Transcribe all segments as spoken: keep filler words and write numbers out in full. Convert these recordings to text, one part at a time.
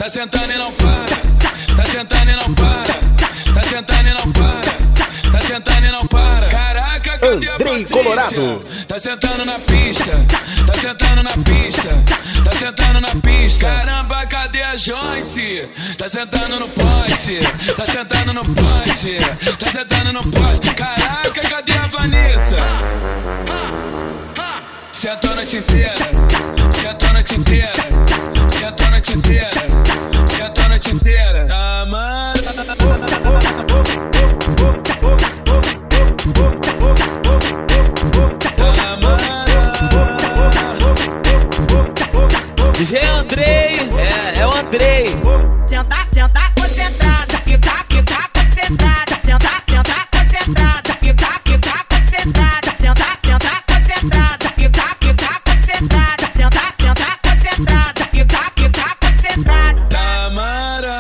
tá sentando e não para, tá sentando e não para, tá sentando e não para, tá sentando e não para. Caraca, cadê a Andrei Patrícia? Colorado. Tá sentando na pista, tá sentando na pista, tá sentando na pista. Caramba, cadê a Joyce? Tá sentando no poste, tá sentando no poste, tá sentando no poste. Caraca, cadê a Vanessa? Sentou a noite inteira, sentou a noite inteira, sentou a noite inteira, sentou a noite inteira. Amanda. D J Andrei, é, é o Andrei. Senta, senta concentrada, fica, fica concentrada. Senta, senta concentrada, fica, fica concentrada. Senta, senta concentrada, fica, fica concentrada. Senta, senta concentrada, fica, fica concentrada. Tamara.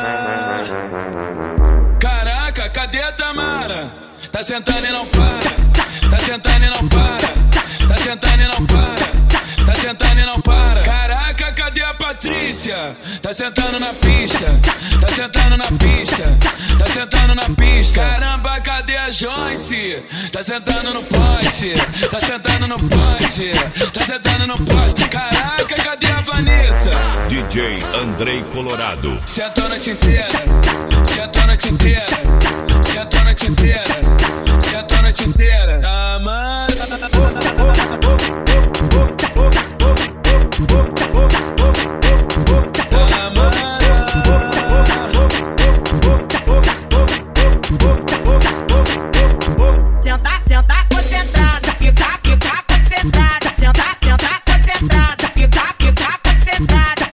Caraca, cadê a Tamara? Tá sentando e não para, tá sentando e não para, tá sentando e não para, tá sentando e não para. Caraca, cadê a Patrícia? Tá sentando na pista, tá sentando na pista, tá sentando na pista. Caramba, cadê a Joyce? Tá sentando no poste, tá sentando no poste, tá sentando no poste. Caraca, cadê a Vanessa? D J Andrei Colorado. Sentou a noite inteira, sentou a noite inteira, sentou a noite inteira, sentou a noite inteira. Amanda.